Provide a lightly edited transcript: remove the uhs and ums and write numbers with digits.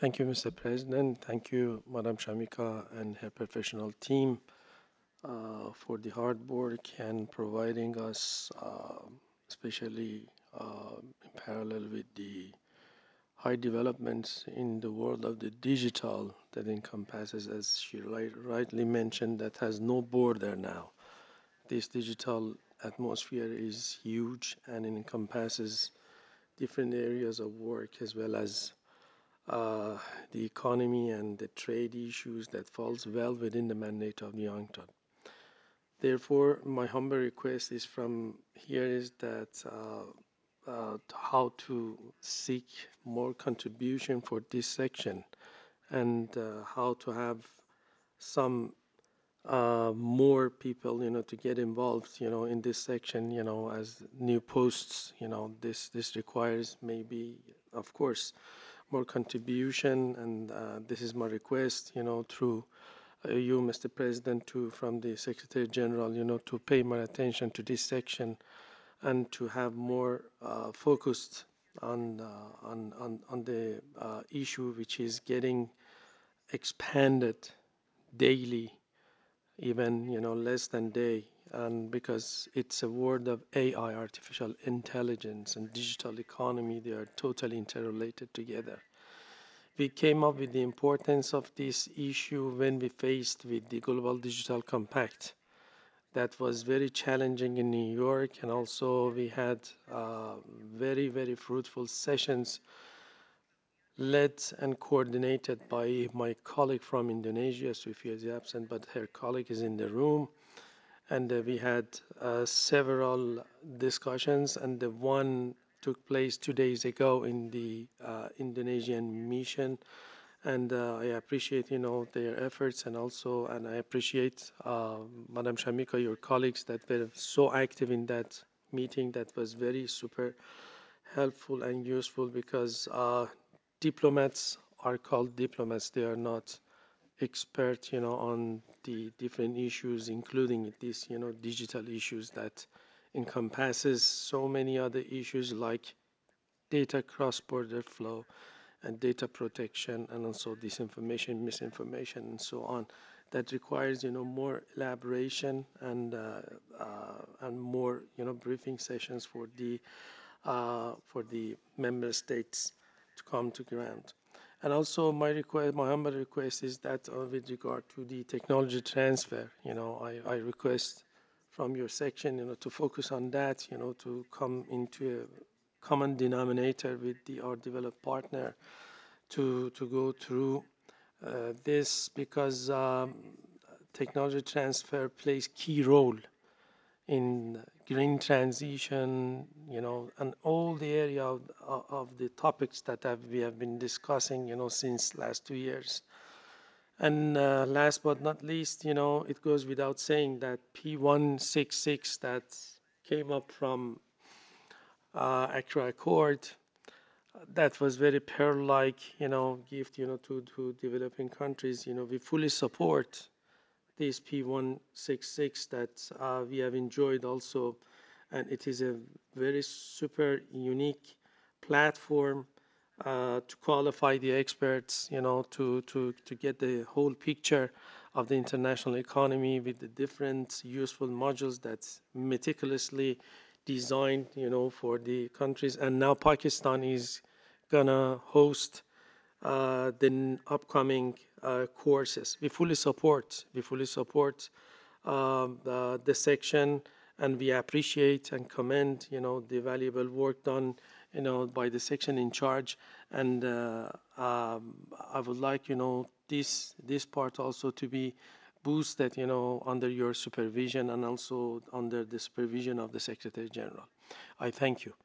Thank you, Mr. President. Thank you, Madam Shamika and her professional team for the hard work and providing us, especially in parallel with the high developments in the world of the digital that encompasses, as she rightly mentioned, that has no border now. This digital atmosphere is huge and it encompasses different areas of work as well as uh, the economy and the trade issues that falls well within the mandate of the UNCTAD. Therefore, my humble request is from here is that how to seek more contribution for this section and how to have some more people, to get involved, in this section, as new posts, this requires maybe, of course, more contribution, and this is my request, through you, Mr. President, to from the Secretary General, to pay more attention to this section and to have more focused on the issue which is getting expanded daily, even less than day, and because it's a word of AI, artificial intelligence, and digital economy, they are totally interrelated together. We came up with the importance of this issue when we faced with the Global Digital Compact. That was very challenging in New York, and also we had very, very fruitful sessions led and coordinated by my colleague from Indonesia. Sofia is absent, but her colleague is in the room. And we had several discussions, and the one took place 2 days ago in the Indonesian mission, and I appreciate their efforts, and I appreciate Madam Shamika, your colleagues that were so active in that meeting. That was very super helpful and useful because diplomats are called diplomats. They are not expert, on the different issues, including these, digital issues that encompasses so many other issues like data cross-border flow and data protection, and also disinformation, misinformation, and so on. That requires, more elaboration and more, briefing sessions for the member states to come to ground. And also, my request, my humble request, is that with regard to the technology transfer, I request from your section, to focus on that, to come into a common denominator with our developed partner to go through this, because technology transfer plays key role in green transition, and all the area of the topics that we have been discussing, since last 2 years. And last but not least, it goes without saying that P166 that came up from Accra Accord, that was very pearl-like, gift, to developing countries. We fully support this P166 that we have enjoyed also, and it is a very super unique platform to qualify the experts, to get the whole picture of the international economy with the different useful modules that's meticulously designed, for the countries. And now Pakistan is gonna host the upcoming courses. We fully support the section, and we appreciate and commend, the valuable work done, by the section in charge. And I would like, this part also to be boosted, under your supervision and also under the supervision of the Secretary General. I thank you.